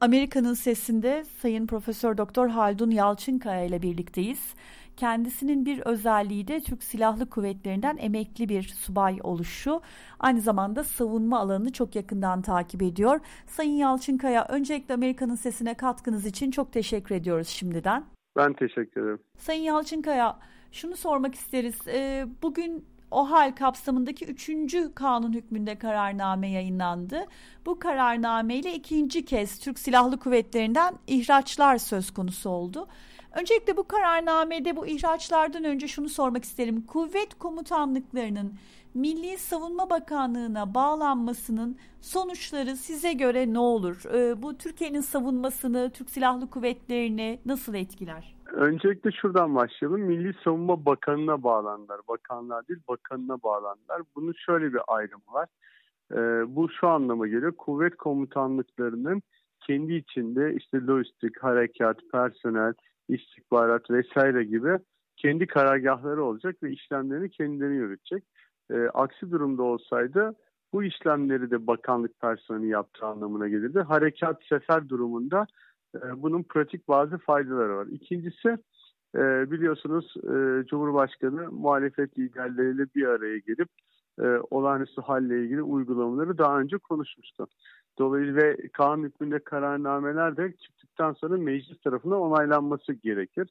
Amerika'nın Sesi'nde Sayın Profesör Doktor Haldun Yalçınkaya ile birlikteyiz. Kendisinin bir özelliği de Türk Silahlı Kuvvetleri'nden emekli bir subay oluşu. Aynı zamanda savunma alanını çok yakından takip ediyor. Sayın Yalçınkaya, öncelikle Amerika'nın Sesi'ne katkınız için çok teşekkür ediyoruz şimdiden. Ben teşekkür ederim. Sayın Yalçınkaya, şunu sormak isteriz. Bugün OHAL kapsamındaki 3. kanun hükmünde kararname yayınlandı. Bu kararname ile 2. kez Türk Silahlı Kuvvetleri'nden ihraçlar söz konusu oldu. Öncelikle bu kararnamede bu ihraçlardan önce şunu sormak isterim. Kuvvet komutanlıklarının Milli Savunma Bakanlığı'na bağlanmasının sonuçları size göre ne olur? Bu Türkiye'nin savunmasını, Türk Silahlı Kuvvetleri'ni nasıl etkiler? Öncelikle şuradan başlayalım. Milli Savunma Bakanı'na bağlandılar. Bakanlar değil, bakanına bağlandılar. Bunun şöyle bir ayrımı var. Bu şu anlama geliyor. Kuvvet komutanlıklarının kendi içinde işte lojistik, harekat, personel, istihbarat vesaire gibi kendi karargahları olacak ve işlemlerini kendileri yürütecek. Aksi durumda olsaydı bu işlemleri de bakanlık personeli yaptığı anlamına gelirdi. Harekat, sefer durumunda bunun pratik bazı faydaları var. İkincisi, biliyorsunuz Cumhurbaşkanı muhalefet liderleriyle bir araya gelip olağanüstü halle ilgili uygulamaları daha önce konuşmuştu. Dolayısıyla ve kanun hükmünde kararnameler de çıktıktan sonra meclis tarafından onaylanması gerekir.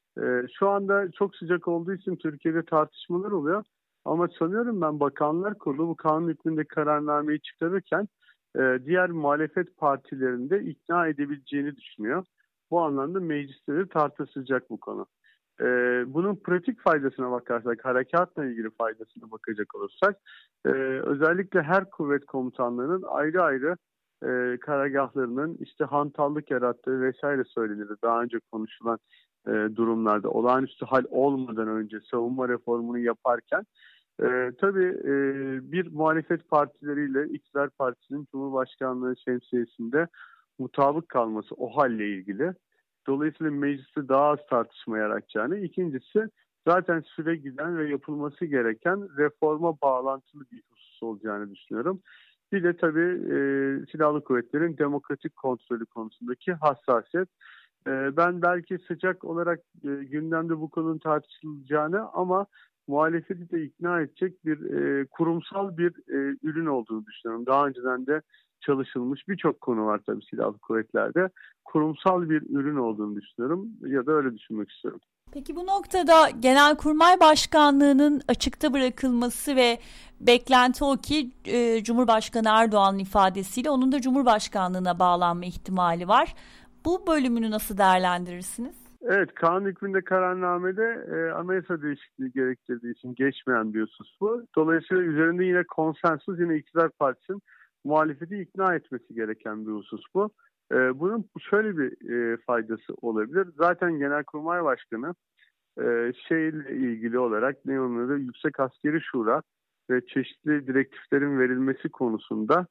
Şu anda çok sıcak olduğu için Türkiye'de tartışmalar oluyor. Ama sanıyorum ben Bakanlar Kurulu bu kanun hükmünde kararnameyi çıkarırken diğer muhalefet partilerinde ikna edebileceğini düşünüyor. Bu anlamda mecliste de tartışılacak bu konu. Bunun pratik faydasına bakarsak, harekatla ilgili faydasına bakacak olursak, özellikle her kuvvet komutanlığının ayrı ayrı karargahlarının işte hantallık yarattığı vesaire söylenir. Daha önce konuşulan durumlarda olağanüstü hal olmadan önce savunma reformunu yaparken tabii bir muhalefet partileriyle iktidar partisinin Cumhurbaşkanlığı şemsiyesinde mutabık kalması o halle ilgili. Dolayısıyla mecliste daha az tartışma yaratacağını. İkincisi zaten süre giden ve yapılması gereken reforma bağlantılı bir husus olacağını düşünüyorum. Bir de tabii silahlı kuvvetlerin demokratik kontrolü konusundaki hassasiyet. Ben belki sıcak olarak gündemde bu konunun tartışılacağını ama muhalefeti de ikna edecek bir kurumsal bir ürün olduğunu düşünüyorum. Daha önceden de çalışılmış birçok konu var tabii silahlı kuvvetlerde. Kurumsal bir ürün olduğunu düşünüyorum ya da öyle düşünmek istiyorum. Peki bu noktada Genelkurmay Başkanlığı'nın açıkta bırakılması ve beklenti o ki Cumhurbaşkanı Erdoğan'ın ifadesiyle onun da Cumhurbaşkanlığına bağlanma ihtimali var. Bu bölümünü nasıl değerlendirirsiniz? Evet, kanun hükmünde kararnamede anayasa değişikliği gerektirdiği için geçmeyen bir husus bu. Dolayısıyla üzerinde yine konsensus, yine iktidar partisinin muhalefeti ikna etmesi gereken bir husus bu. Bunun şöyle bir faydası olabilir. Zaten Genelkurmay Başkanı şeyle ilgili olarak ne onun adı Yüksek Askeri Şura ve çeşitli direktiflerin verilmesi konusunda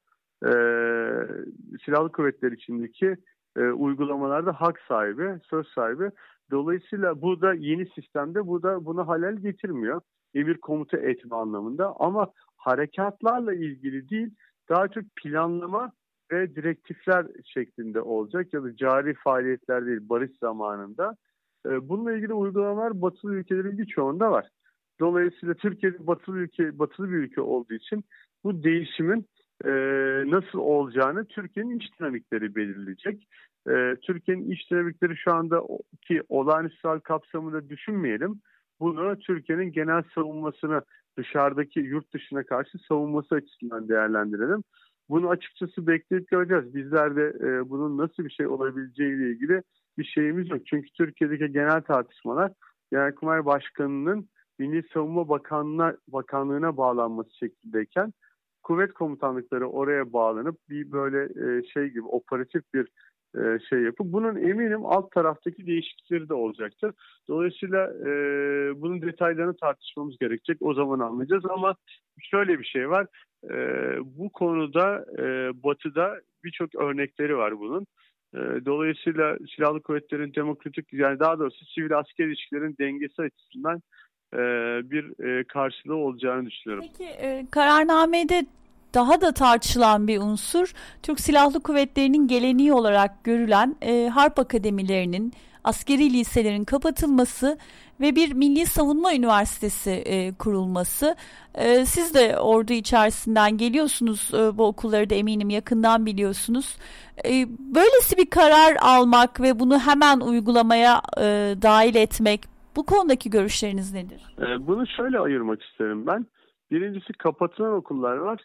silahlı kuvvetler içindeki uygulamalarda hak sahibi, söz sahibi. Dolayısıyla bu da yeni sistemde bu da buna halel getirmiyor. Emir komuta etme anlamında ama harekatlarla ilgili değil, daha çok planlama ve direktifler şeklinde olacak ya da cari faaliyetler değil, barış zamanında. Bununla ilgili uygulamalar batılı ülkelerin birçoğunda var. Dolayısıyla Türkiye batılı bir ülke olduğu için bu değişimin nasıl olacağını Türkiye'nin iç dinamikleri belirleyecek. Türkiye'nin iç dinamikleri şu anda ki olağanüstü hal kapsamında düşünmeyelim. Bunu Türkiye'nin genel savunmasını dışarıdaki yurt dışına karşı savunması açısından değerlendirelim. Bunu açıkçası bekleyip göreceğiz. Bizler de bunun nasıl bir şey olabileceğiyle ilgili bir şeyimiz yok. Çünkü Türkiye'deki genel tartışmalar Genelkurmay Başkanı'nın Milli Savunma Bakanlığı'na bağlanması şeklindeyken kuvvet komutanlıkları oraya bağlanıp bir böyle şey gibi operatif bir şey yapıp bunun eminim alt taraftaki değişiklikleri de olacaktır. Dolayısıyla bunun detaylarını tartışmamız gerekecek. O zaman anlayacağız ama şöyle bir şey var. Bu konuda Batı'da birçok örnekleri var bunun. Dolayısıyla silahlı kuvvetlerin demokratik yani daha doğrusu sivil asker ilişkilerin dengesi açısından bir karşılığı olacağını düşünüyorum. Peki kararnamede daha da tartışılan bir unsur Türk Silahlı Kuvvetleri'nin geleneği olarak görülen harp akademilerinin, askeri liselerin kapatılması ve bir Milli Savunma Üniversitesi kurulması. Siz de ordu içerisinden geliyorsunuz, bu okulları da eminim yakından biliyorsunuz. Böylesi bir karar almak ve bunu hemen uygulamaya dahil etmek, bu konudaki görüşleriniz nedir? Bunu şöyle ayırmak isterim ben. Birincisi kapatılan okullar var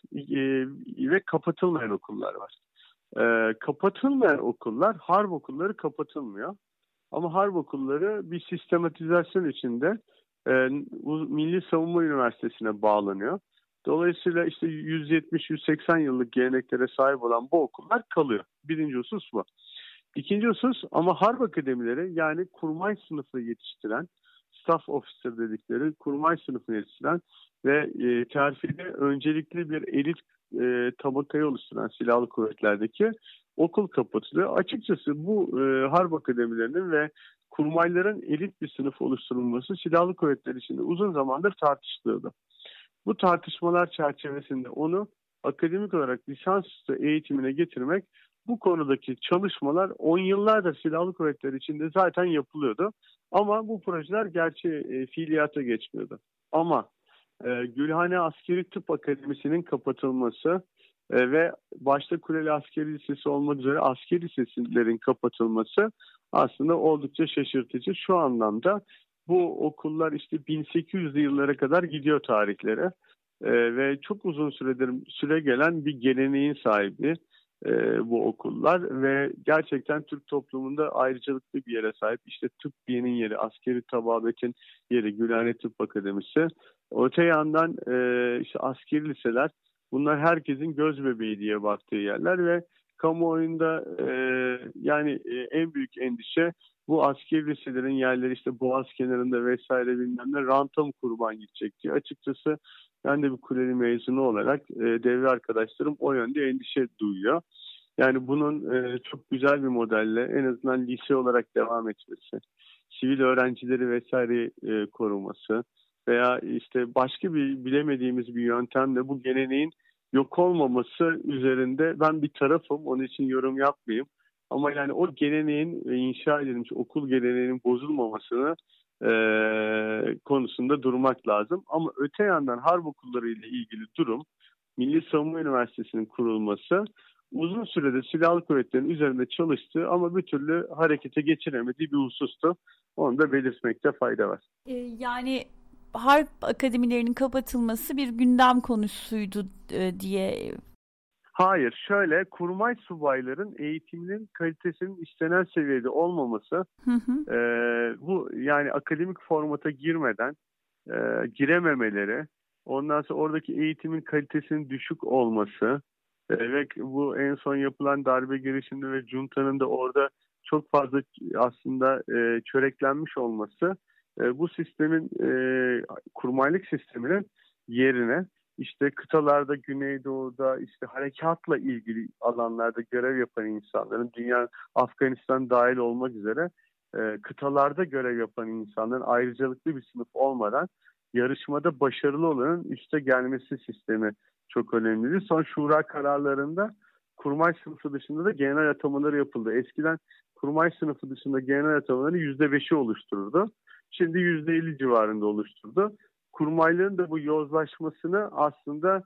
ve kapatılmayan okullar var. Kapatılmayan okullar, harp okulları kapatılmıyor. Ama harp okulları bir sistematizasyon içinde Milli Savunma Üniversitesi'ne bağlanıyor. Dolayısıyla işte 170-180 yıllık geleneklere sahip olan bu okullar kalıyor. Birinci husus bu. İkinci husus, ama harp akademileri, yani kurmay sınıfı yetiştiren, staff officer dedikleri kurmay sınıfı yetiştiren ve terfide öncelikli bir elit tabakayı oluşturan silahlı kuvvetlerdeki okul kapatılıyor. Açıkçası bu harp akademilerinin ve kurmayların elit bir sınıf oluşturulması silahlı kuvvetler içinde uzun zamandır tartışılıyordu. Bu tartışmalar çerçevesinde onu akademik olarak lisansüstü eğitimine getirmek, bu konudaki çalışmalar 10 yıllardır silahlı kuvvetler içinde zaten yapılıyordu. Ama bu projeler gerçi fiiliyata geçmiyordu. Ama Gülhane Askeri Tıp Akademisi'nin kapatılması ve başta Kuleli Askeri Lisesi olmak üzere askeri liselerin kapatılması aslında oldukça şaşırtıcı. Şu anlamda bu okullar işte 1800'lü yıllara kadar gidiyor tarihlere ve çok uzun süre gelen bir geleneğin sahibi bu okullar ve gerçekten Türk toplumunda ayrıcalıklı bir yere sahip. İşte tıbbiyenin yeri, askeri tababetin yeri Gülhane Tıp Akademisi. Öte yandan işte askeri liseler, bunlar herkesin göz bebeği diye baktığı yerler ve kamuoyunda yani en büyük endişe bu askeri liselerin yerleri işte Boğaz kenarında vesaire bilmem ne ranta mı kurban gidecek diye. Açıkçası ben de bir Kuleli mezunu olarak devre arkadaşlarım o yönde endişe duyuyor. Yani bunun çok güzel bir modelle en azından lise olarak devam etmesi, sivil öğrencileri vesaire koruması veya işte başka bir bilemediğimiz bir yöntemle bu geleneğin yok olmaması üzerinde ben bir tarafım. Onun için yorum yapmayayım. Ama yani o geleneğin inşa edilmiş okul geleneğinin bozulmamasını konusunda durmak lazım. Ama öte yandan harp okulları ile ilgili durum, Milli Savunma Üniversitesi'nin kurulması uzun süredir silahlı kuvvetlerin üzerinde çalıştığı ama bir türlü harekete geçiremediği bir husustu. Onu da belirtmekte fayda var. Yani harp akademilerinin kapatılması bir gündem konusuydu diye. Hayır, şöyle, kurmay subayların eğitiminin kalitesinin istenen seviyede olmaması, bu yani akademik formata girmeden girememeleri, ondan sonra oradaki eğitimin kalitesinin düşük olması ve bu en son yapılan darbe girişiminde ve Cunta'nın da orada çok fazla aslında çöreklenmiş olması, bu sistemin kurmaylık sisteminin yerine işte kıtalarda, Güneydoğu'da işte harekatla ilgili alanlarda görev yapan insanların, dünya, Afganistan dahil olmak üzere kıtalarda görev yapan insanların ayrıcalıklı bir sınıf olmadan yarışmada başarılı olanın üste gelmesi sistemi çok önemlidir. Son şura kararlarında kurmay sınıfı dışında da general atamaları yapıldı. Eskiden kurmay sınıfı dışında general atamaları %5'i oluştururdu. Şimdi %50 civarında oluşturdu. Kurmayların da bu yozlaşmasını aslında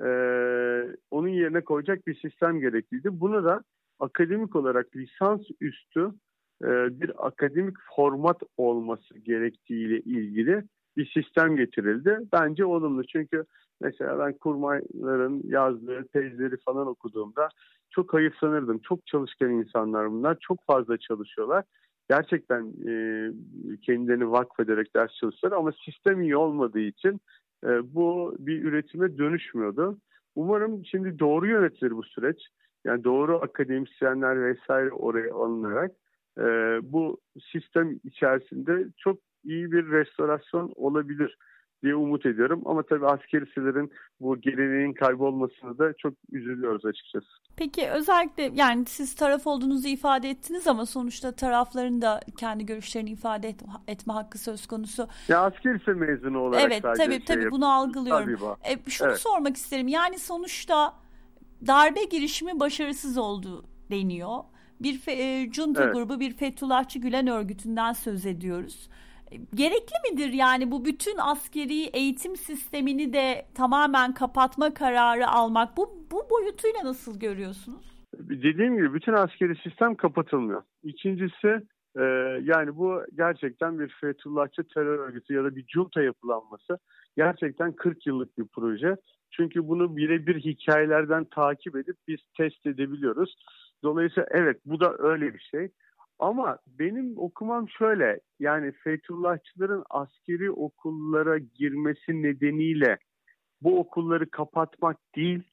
onun yerine koyacak bir sistem gerekliydi. Bunu da akademik olarak lisans üstü bir akademik format olması gerektiğiyle ilgili bir sistem getirildi. Bence olumlu, çünkü mesela ben kurmayların yazdığı tezleri falan okuduğumda çok hayıflanırdım. Çok çalışkan insanlar bunlar, çok fazla çalışıyorlar. Gerçekten kendilerini vakfederek ders çalışıyorlar ama sistem iyi olmadığı için bu bir üretime dönüşmüyordu. Umarım şimdi doğru yönetilir bu süreç. Yani doğru akademisyenler vesaire oraya alınarak bu sistem içerisinde çok iyi bir restorasyon olabilir diye umut ediyorum. Ama tabii askeri liselerin bu geleneğin kaybolmasına da çok üzülüyoruz açıkçası. Peki özellikle yani siz taraf olduğunuzu ifade ettiniz ama sonuçta tarafların da kendi görüşlerini ifade etme hakkı söz konusu. Ya askeri lise mezunu olarak evet, sadece tabii bunu algılıyorum. Şunu sormak isterim. Yani sonuçta darbe girişimi başarısız oldu deniyor. Bir junta grubu, bir Fethullahçı Gülen örgütünden söz ediyoruz. Gerekli midir yani bu bütün askeri eğitim sistemini de tamamen kapatma kararı almak? Bu boyutuyla nasıl görüyorsunuz? Dediğim gibi bütün askeri sistem kapatılmıyor. İkincisi yani bu gerçekten bir Fethullahçı terör örgütü ya da bir junta yapılanması. Gerçekten 40 yıllık bir proje. Çünkü bunu birebir hikayelerden takip edip biz test edebiliyoruz. Dolayısıyla evet bu da öyle bir şey. Ama benim okumam şöyle, yani Fethullahçıların askeri okullara girmesi nedeniyle bu okulları kapatmak değil,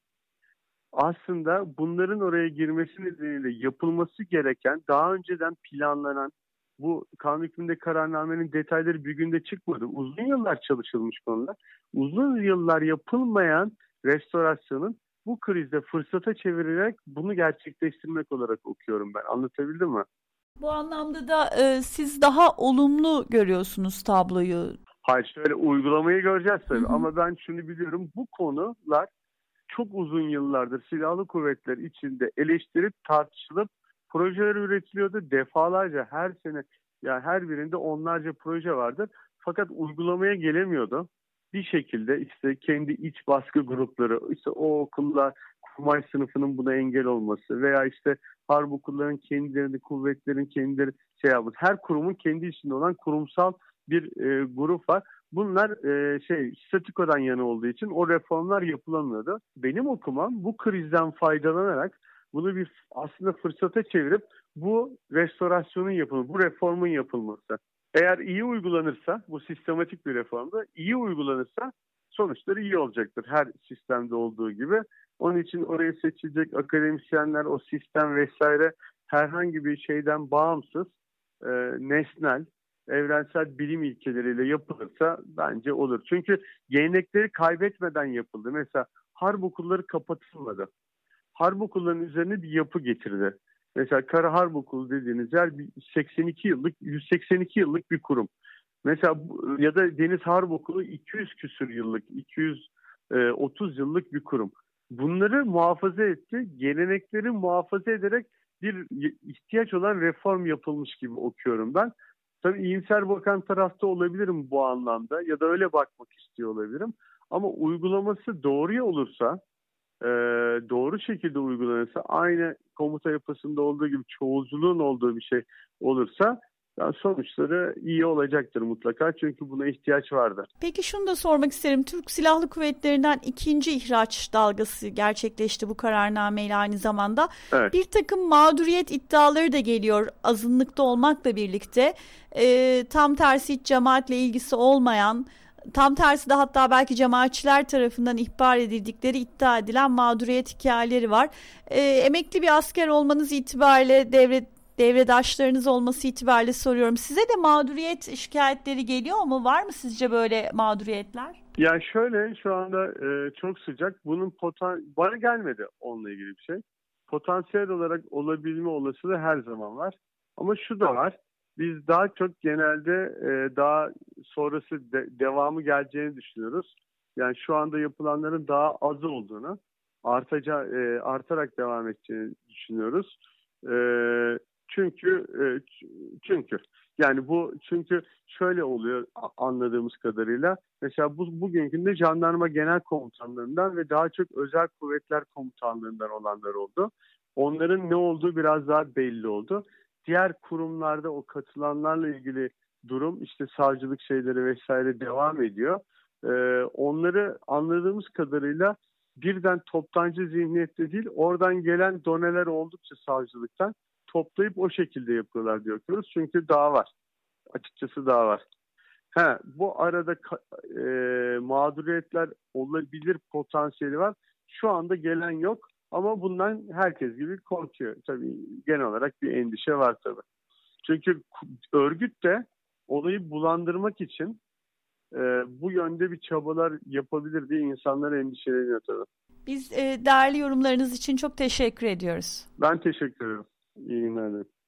aslında bunların oraya girmesi nedeniyle yapılması gereken, daha önceden planlanan, bu kanun hükmünde kararnamenin detayları bir günde çıkmadı. Uzun yıllar çalışılmış konular. Uzun yıllar yapılmayan restorasyonun bu krizde fırsata çevirerek bunu gerçekleştirmek olarak okuyorum ben. Anlatabildim mi? Bu anlamda da siz daha olumlu görüyorsunuz tabloyu. Hayır, şöyle uygulamayı göreceğiz tabii. Ama ben şunu biliyorum, bu konular çok uzun yıllardır silahlı kuvvetler içinde eleştirip tartışılıp projeler üretiliyordu. Defalarca her sene, yani her birinde onlarca proje vardır. Fakat uygulamaya gelemiyordu. Bir şekilde işte kendi iç baskı grupları, işte o okullar, kurmay sınıfının buna engel olması veya işte harp okulların kendilerini, kuvvetlerin kendileri yapması. Her kurumun kendi içinde olan kurumsal bir grup var. Bunlar statükodan yana olduğu için o reformlar yapılamıyordu. Benim okumam bu krizden faydalanarak bunu bir aslında fırsata çevirip bu restorasyonun yapılması, bu reformun yapılması. Eğer iyi uygulanırsa, bu sistematik bir reformda iyi uygulanırsa sonuçları iyi olacaktır. Her sistemde olduğu gibi. Onun için oraya seçilecek akademisyenler, o sistem vesaire herhangi bir şeyden bağımsız, nesnel, evrensel bilim ilkeleriyle yapılırsa bence olur. Çünkü gelenekleri kaybetmeden yapıldı. Mesela harp okulları kapatılmadı. Harp okullarının üzerine bir yapı getirdi. Mesela Kara Harp Okulu dediğiniz yer 182 yıllık bir kurum. Mesela ya da Deniz Harp Okulu 200 küsur yıllık, 230 yıllık bir kurum. Bunları muhafaza etti. Gelenekleri muhafaza ederek bir ihtiyaç olan reform yapılmış gibi okuyorum ben. Tabii iyimser bakan tarafta olabilirim bu anlamda ya da öyle bakmak istiyor olabilirim. Ama uygulaması doğruya olursa, doğru şekilde uygulanırsa, aynı komuta yapısında olduğu gibi çoğulculuğun olduğu bir şey olursa sonuçları iyi olacaktır mutlaka. Çünkü buna ihtiyaç vardı. Peki şunu da sormak isterim. Türk Silahlı Kuvvetleri'nden ikinci ihraç dalgası gerçekleşti bu kararnameyle aynı zamanda. Evet. Bir takım mağduriyet iddiaları da geliyor azınlıkta olmakla birlikte. Tam tersi hiç cemaatle ilgisi olmayan, tam tersi de hatta belki cemaatçiler tarafından ihbar edildikleri iddia edilen mağduriyet hikayeleri var. Emekli bir asker olmanız itibariyle devredaşlarınız olması itibariyle soruyorum. Size de mağduriyet şikayetleri geliyor mu? Var mı sizce böyle mağduriyetler? Ya şöyle, şu anda çok sıcak. Bunun bana gelmedi onunla ilgili bir şey. Potansiyel olarak olabilme olasılığı her zaman var. Ama şu da var. Biz daha çok genelde daha sonrası devamı geleceğini düşünüyoruz. Yani şu anda yapılanların daha az olduğunu, artarak devam edeceğini düşünüyoruz. Çünkü şöyle oluyor anladığımız kadarıyla. Mesela bugünkünde jandarma genel komutanlarından ve daha çok özel kuvvetler komutanlığından olanlar oldu. Onların ne olduğu biraz daha belli oldu. Diğer kurumlarda o katılanlarla ilgili durum, işte savcılık şeyleri vesaire devam ediyor. Onları anladığımız kadarıyla birden toptancı zihniyette değil, oradan gelen doneler oldukça savcılıktan toplayıp o şekilde yapıyorlar diyoruz. Çünkü daha var. Açıkçası daha var. Bu arada mağduriyetler olabilir potansiyeli var. Şu anda gelen yok ama bundan herkes gibi korkuyor. Tabii genel olarak bir endişe var tabii. Çünkü örgüt de olayı bulandırmak için bu yönde bir çabalar yapabilir diye insanlar endişeleniyor tabii. Biz değerli yorumlarınız için çok teşekkür ediyoruz. Ben teşekkür ederim. İyi günler.